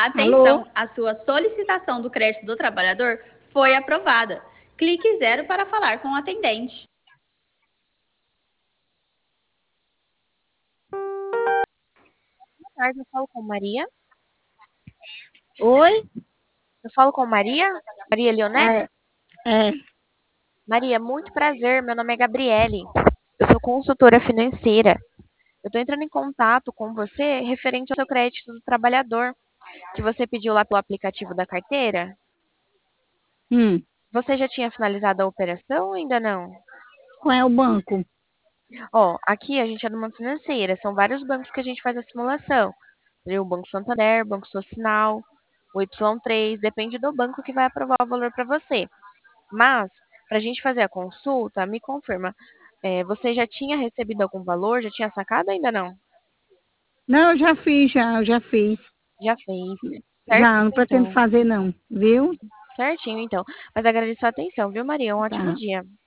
Alô? Atenção, a sua solicitação do crédito do trabalhador foi aprovada. Clique zero para falar com o atendente. Boa tarde, eu falo com Maria. Oi? Eu falo com Maria? Maria Leonete? É, é. Maria, muito prazer. Meu nome é Gabriele. Eu sou consultora financeira. Eu estou entrando em contato com você referente ao seu crédito do trabalhador, que você pediu lá pelo aplicativo da carteira. Hum. Você já tinha finalizado a operação ou ainda não? Qual é o banco? Ó, aqui a gente é numa financeira. São vários bancos que a gente faz a simulação. O Banco Santander, Banco Social, o Y3, depende do banco que vai aprovar o valor para você. Mas, para a gente fazer a consulta, me confirma, você já tinha recebido algum valor? Já tinha sacado ou ainda não? Não, eu já fiz. Já fez. Já, Certinho, não pretendo então. fazer não, viu? Certinho, então. Mas agradeço a atenção, viu, Maria? Um ótimo Tá. dia.